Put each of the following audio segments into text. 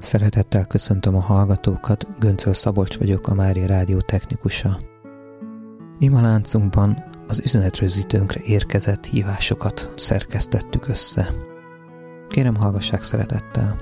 Szeretettel köszöntöm a hallgatókat, Göncöl Szabolcs vagyok, a Mária Rádió technikusa. Imaláncunkban az üzenetrögzítőnkre érkezett hívásokat szerkesztettük össze. Kérem, hallgassák szeretettel.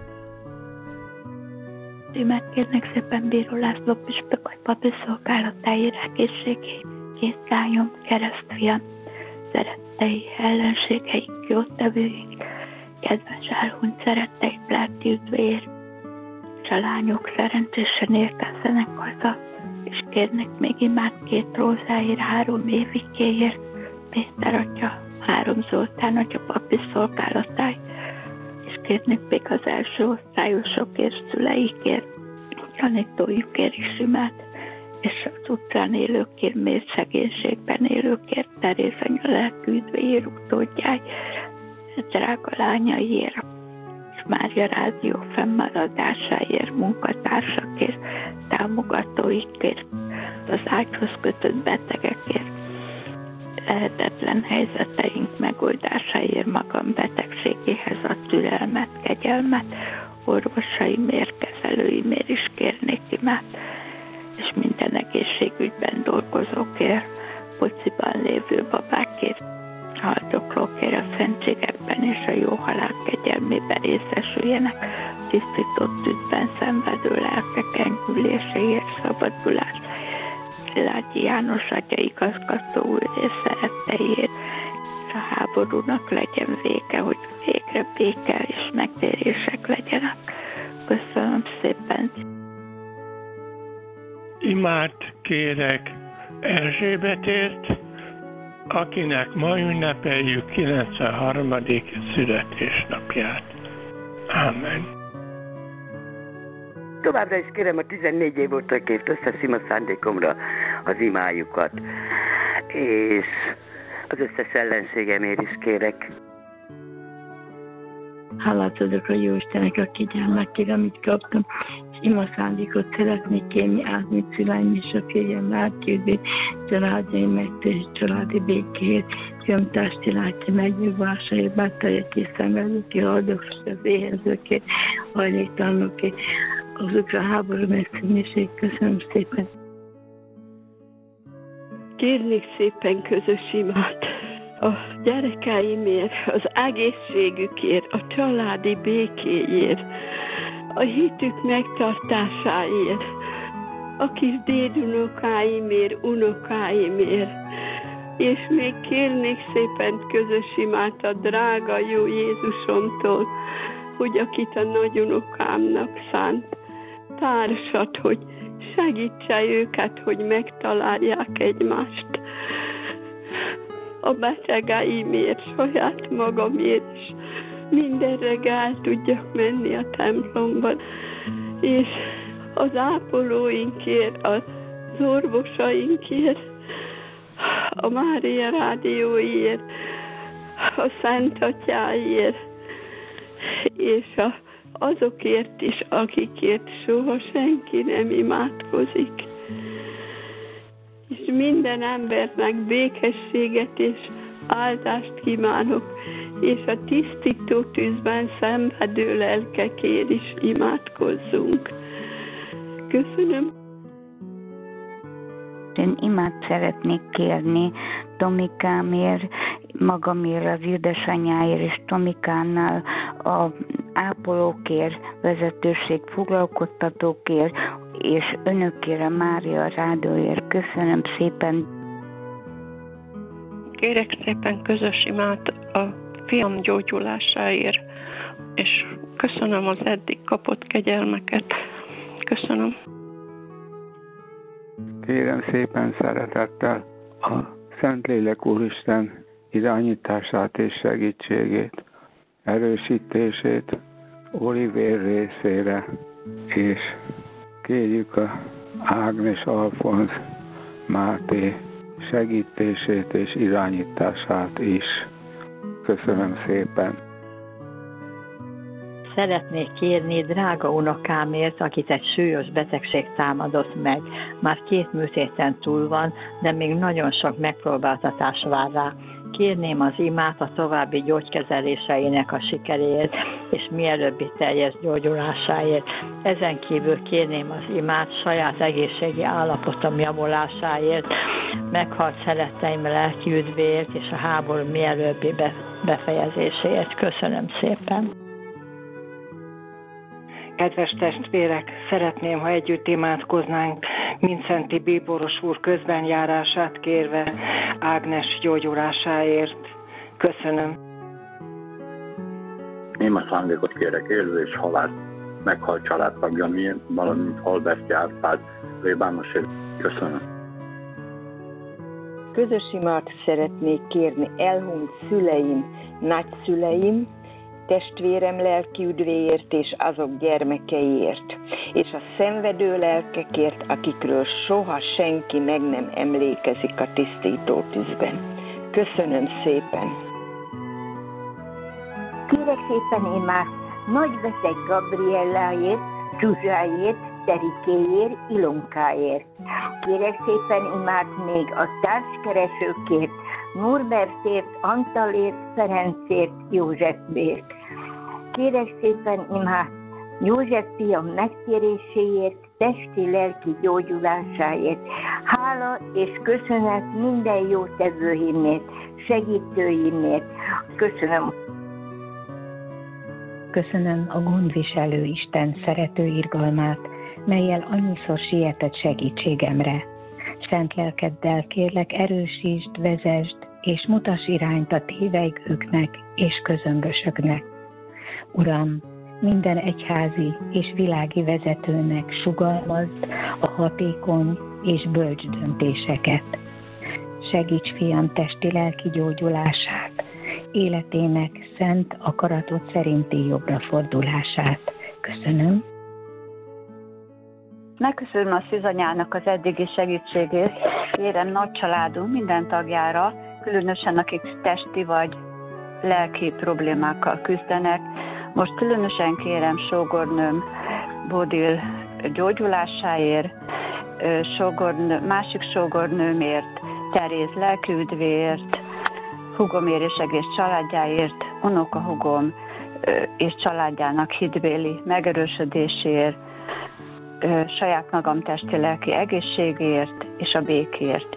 Megkérnek szépen Bíró László püspök, hogy papi szolgálatáért egészségét, két lányom, keresztfiam, szerettei, ellenségeik, jótevőink, kedves elhunyt szerettei, Plárti üdvér, és a lányok szerencsésen érkezzenek haza, és kérnek még imád 2 rózáért, 3 Évikéért, Péter atya, 3 Zoltán atya papi szolgálatáért, és kérnek még az első osztályosokért, szüleikért, tanítójukért is imát, és az utcán élőkért, mély szegénységben élőkért, Teréz anya lelkű üdvéért, utódjáért, drága lányaiért, és Mária Rádió fennmaradásáért, munkatársakért, támogatóikért, az ágyhoz kötött betegekért, lehetetlen helyzeteink megoldásáért, magam betegségéhez a türelmet, kegyelmet, orvosaimért, kezelőimért is kérnék imát, és minden egészségügyben dolgozókért, pociban lévő babákért, haldoklókért a szentségekben és a jó halál kegyelmében részesüljenek, tisztított tűzben szenvedő lelkek enyhüléséért, szabadulás, Szilágyi János atya igazgató úr és szeretteiért, és a háborúnak legyen vége, hogy végre béke és megtérések legyenek. Köszönöm szépen! Imát kérek Erzsébetért, akinek ma ünnepeljük 93. születésnapját. Ámen. Továbbra is kérem a 14 év óta kért össze sima szándékomra az imájukat, és az összes ellenségemért is kérek. Hálát adok a Jóistennek a kegyelmekért, amit kaptam, és ima szándékot szeretnék kérni átmit szüleim és a férjem Mártyődét, családjaim megtérés, családi békéért, fiamtársi látja megnyugvásáért, bátorért és szenvedőkért, haldoklókért, az éhezőkért, hajléktalanokért, azokra a háború megszűnését. Köszönöm szépen. Kérnék szépen közös imát a gyerekeimért, az egészségükért, a családi békéért, a hitük megtartásáért, a kis dédunokáimért, unokáimért, és még kérnék szépen közös imát a drága jó Jézusomtól, hogy akit a nagyunokámnak szánt társat, hogy segítse őket, hogy megtalálják egymást. A betegeimért, saját magamért is minden reggel el tudjak menni a templomban, és az ápolóinkért, az orvosainkért, a Mária Rádióért, a Szent Atyáért, és azokért is, akikért soha senki nem imádkozik. És minden embernek békességet és áldást kívánok, és a tisztító tűzben szenvedő lelkekért is imádkozzunk. Köszönöm. Én imát szeretnék kérni Tomikámért, magamért, az édesanyáért és Tomikánál, a ápolókért, vezetőség foglalkoztatókért, és önökért, a Mária Rádióért. Köszönöm szépen. Kérek szépen közös imát a fiam gyógyulásáért, és köszönöm az eddig kapott kegyelmeket. Köszönöm. Kérem szépen szeretettel a Szentlélek Úristen irányítását és segítségét, erősítését Olivér részére, és kérjük a Ágnes Alfonz Máté segítését és irányítását is. Köszönöm szépen! Szeretnék kérni drága unokámért, akit egy súlyos betegség támadott meg. Már 2 műtéten túl van, de még nagyon sok megpróbáltatás vár rá. Kérném az imát a további gyógykezeléseinek a sikeréért és mielőbbi teljes gyógyulásáért. Ezen kívül kérném az imát saját egészségi állapotom javulásáért, meghalt szeretteim lelki üdvéért és a háború mielőbbi befejezéséért. Köszönöm szépen! Kedves testvérek, szeretném, ha együtt imádkoznánk Mindszenty bíboros úr közbenjárását kérve Ágnes gyógyulásáért. Köszönöm. Néma szándékot kérek élő és halált meghalt családtagja, valamint Halbeszti Árpád plébánosért. Köszönöm. Közös imát szeretnék kérni elhunyt szüleim, nagyszüleim, testvérem lelki üdvéért és azok gyermekeiért, és a szenvedő lelkekért, akikről soha senki meg nem emlékezik a tisztító tűzben. Köszönöm szépen! Kérek szépen imát nagybeteg Gabrielláért, Zsuzsáért, Terikéért, Ilonkáért. Kérek szépen imát még a társkeresőkért, Norbertért, Antalért, Ferencért, Józsefért. Kérek szépen imát József fiam megtéréséért, testi-lelki gyógyulásáért. Hála és köszönet minden jó tevőimért, segítőimért. Köszönöm. Köszönöm a gondviselő Isten szerető irgalmát, mellyel annyiszor sietett segítségemre. Szent lelkeddel kérlek, erősítsd, vezesd, és mutass irányt a tévejgőknek és közömbösöknek. Uram, minden egyházi és világi vezetőnek sugalmazd a hatékony és bölcs döntéseket. Segíts fiam testi-lelki gyógyulását, életének szent akaratod szerinti jobbra fordulását. Köszönöm. Megköszönöm a szűzanyának az eddigi segítségét. Kérem nagy családunk minden tagjára, különösen akik testi vagy lelki problémákkal küzdenek. Most különösen kérem sógornőm Bodil gyógyulásáért, másik sógornőmért, Teréz lelkiüdvéért, húgomért és egész családjáért, unokahúgom és családjának hitbéli megerősödéséért, saját magam testi-lelki egészségért és a békért.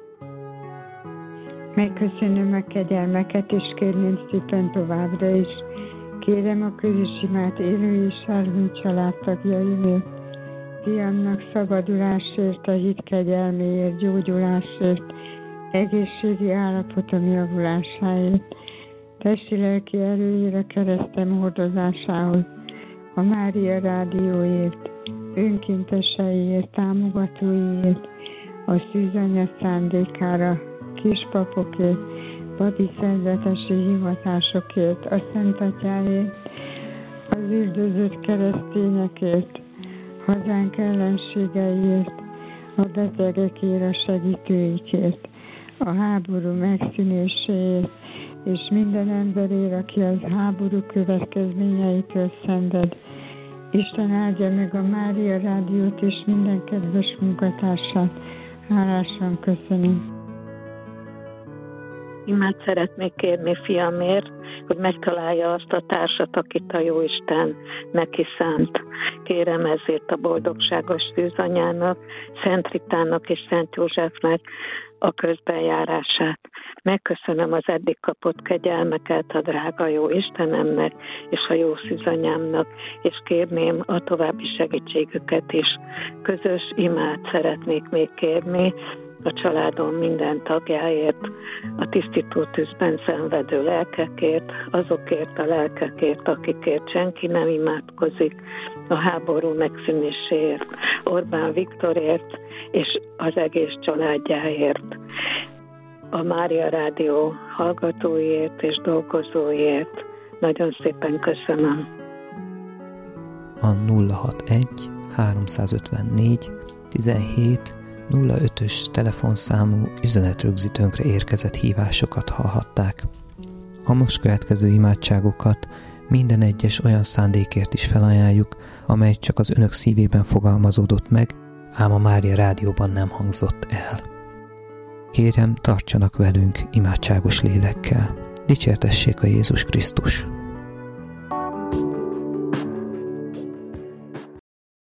Megköszönöm a kegyelmeket, és kérném szépen továbbra is. Kérem a közös imát élő és elhunyt családtagjaimért, fiamnak szabadulásért, a hit kegyelméért, gyógyulásért, egészségi állapotom javulásáért, testi-lelki erőért, a keresztem hordozásához, a Mária Rádióért, önkénteseiért, támogatóiért, a szűzanya szándékára, kispapokért, papi szentvetesi hivatásokért, a Szent Atyáért, az üldözött keresztényekért, hazánk ellenségeiért, a betegekért, a segítőikért, a háború megszűnéséért, és minden emberért, aki az háború következményeitől szenved. Isten áldja meg a Mária Rádiót és minden kedves munkatársát. Hálásan köszönöm. Imát szeretnék kérni fiamért, hogy megtalálja azt a társat, akit a Jóisten neki szánt. Kérem ezért a boldogságos szűzanyának, Szent Ritának és Szent Józsefnek a közbenjárását. Megköszönöm az eddig kapott kegyelmeket a drága jó Istenemnek és a jó szűzanyámnak, és kérném a további segítségüket is. Közös imát szeretnék még kérni a családom minden tagjáért, a tisztító tűzben szenvedő lelkekért, azokért a lelkekért, akikért senki nem imádkozik, a háború megszűnéséért, Orbán Viktorért és az egész családjáért, a Mária Rádió hallgatóiért és dolgozóiért. Nagyon szépen köszönöm. A 061 354 17 05-ös telefonszámú üzenetrögzítőnkre érkezett hívásokat hallhatták. A most következő imádságokat minden egyes olyan szándékért is felajánljuk, amely csak az önök szívében fogalmazódott meg, ám a Mária Rádióban nem hangzott el. Kérem, tartsanak velünk imádságos lélekkel. Dicsértessék a Jézus Krisztus!